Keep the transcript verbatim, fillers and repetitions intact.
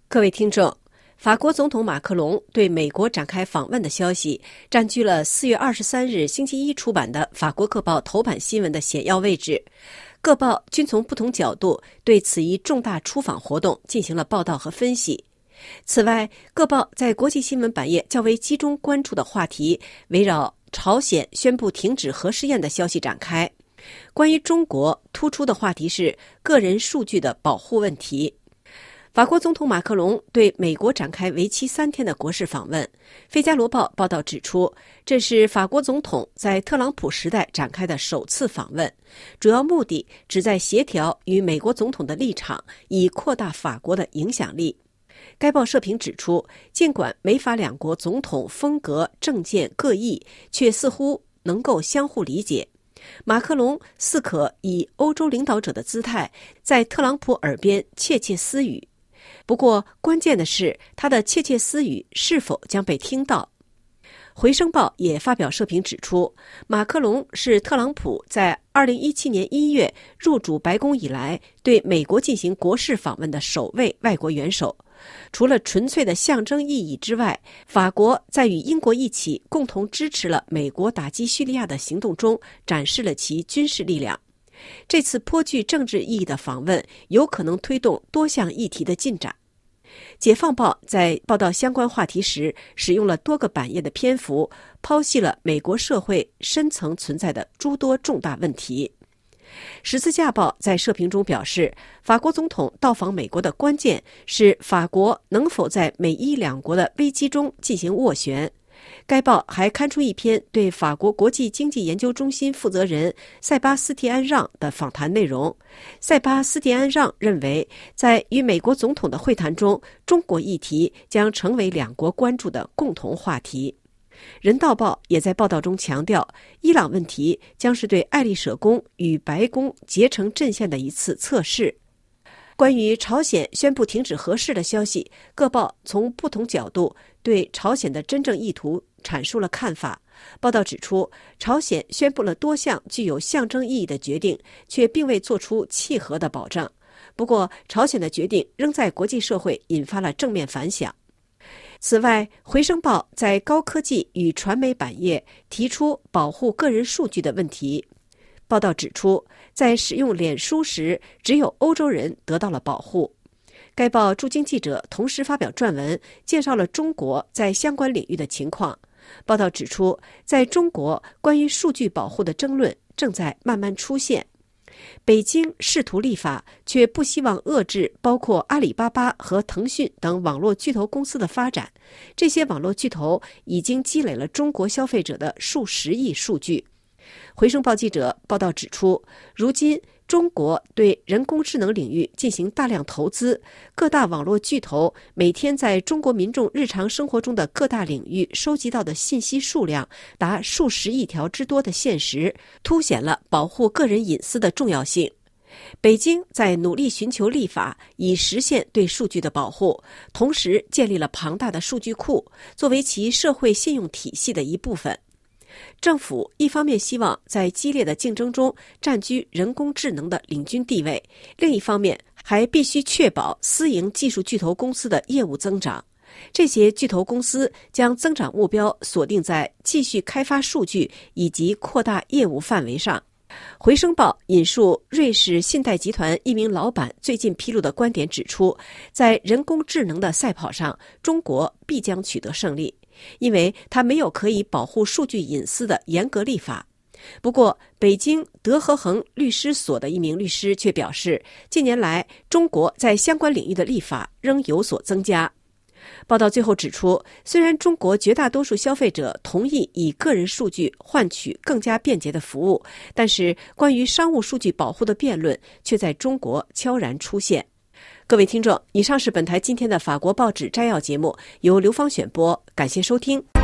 各位听众，法国总统马克龙对美国展开访问的消息占据了四月二十三日星期一出版的法国各报头版新闻的显要位置。各报均从不同角度对此一重大出访活动进行了报道和分析。此外，各报在国际新闻版页较为集中关注的话题围绕朝鲜宣布停止核试验的消息展开。关于中国，突出的话题是个人数据的保护问题。法国总统马克龙对美国展开为期三天的国事访问。《费加罗报》报道指出，这是法国总统在特朗普时代展开的首次访问，主要目的旨在协调与美国总统的立场，以扩大法国的影响力。该报社评指出，尽管美法两国总统风格政见各异，却似乎能够相互理解。马克龙似可以欧洲领导者的姿态在特朗普耳边窃窃私语。不过，关键的是他的窃窃私语是否将被听到。回声报也发表社评指出，马克龙是特朗普在二零一七年一月入主白宫以来对美国进行国事访问的首位外国元首。除了纯粹的象征意义之外，法国在与英国一起共同支持了美国打击叙利亚的行动中展示了其军事力量。这次颇具政治意义的访问有可能推动多项议题的进展。解放报在报道相关话题时使用了多个版页的篇幅，剖析了美国社会深层存在的诸多重大问题。十字架报在社评中表示，法国总统到访美国的关键是法国能否在美伊两国的危机中进行斡旋。该报还刊出一篇对法国国际经济研究中心负责人塞巴斯蒂安·让的访谈内容。塞巴斯蒂安·让认为，在与美国总统的会谈中，中国议题将成为两国关注的共同话题。人道报也在报道中强调，伊朗问题将是对爱丽舍宫与白宫结成阵线的一次测试。关于朝鲜宣布停止核试的消息，各报从不同角度对朝鲜的真正意图阐述了看法。报道指出，朝鲜宣布了多项具有象征意义的决定，却并未做出契合的保证。不过，朝鲜的决定仍在国际社会引发了正面反响。此外，回声报在高科技与传媒版页提出保护个人数据的问题。报道指出，在使用脸书时，只有欧洲人得到了保护。该报驻京记者同时发表撰文，介绍了中国在相关领域的情况。报道指出，在中国关于数据保护的争论正在慢慢出现。北京试图立法，却不希望遏制包括阿里巴巴和腾讯等网络巨头公司的发展。这些网络巨头已经积累了中国消费者的数十亿数据。回声报记者报道指出，如今中国对人工智能领域进行大量投资，各大网络巨头每天在中国民众日常生活中的各大领域收集到的信息数量达数十亿条之多的现实，凸显了保护个人隐私的重要性。北京在努力寻求立法，以实现对数据的保护，同时建立了庞大的数据库，作为其社会信用体系的一部分。政府一方面希望在激烈的竞争中占据人工智能的领军地位，另一方面还必须确保私营技术巨头公司的业务增长。这些巨头公司将增长目标锁定在继续开发数据以及扩大业务范围上。回声报引述瑞士信贷集团一名老板最近披露的观点指出，在人工智能的赛跑上，中国必将取得胜利，因为它没有可以保护数据隐私的严格立法。不过，北京德和恒律师所的一名律师却表示，近年来中国在相关领域的立法仍有所增加。报道最后指出，虽然中国绝大多数消费者同意以个人数据换取更加便捷的服务，但是关于商务数据保护的辩论却在中国悄然出现。各位听众，以上是本台今天的法国报纸摘要节目，由刘芳选播，感谢收听。